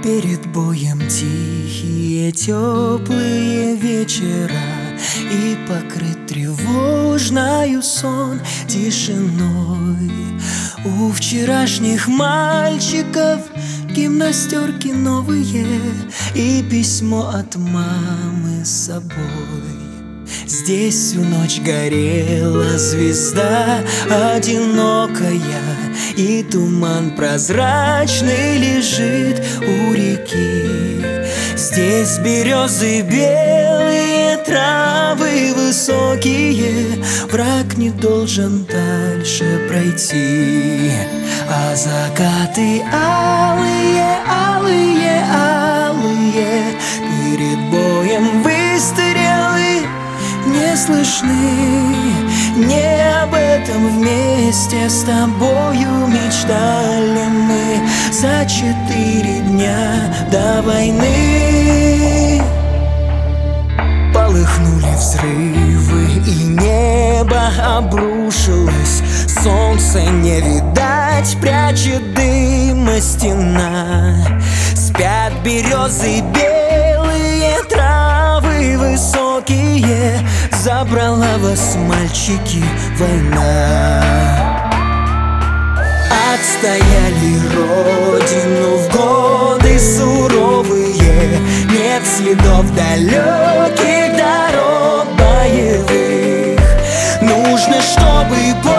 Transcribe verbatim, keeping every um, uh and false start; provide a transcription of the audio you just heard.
Перед боем тихие, теплые вечера, и покрыт тревожною сон тишиной. У вчерашних мальчиков гимнастерки новые и письмо от мамы с собой. Здесь всю ночь горела звезда одинокая, и туман прозрачный лежит у реки. Здесь березы белые, травы высокие, враг не должен дальше пройти. А закаты алые, алые, алые, перед боем выстрелы не слышны. Не об этом вместе с тобою мечтали мы за четыре дня до войны. Полыхнули взрывы, и небо обрушилось. Солнце не видать, прячет дыма стена. Спят березы белые, травы высокие, забрала вас, мальчики, война. Отстояли родину в годы суровые, нет следов далеких дорог боевых. Нужно, чтобы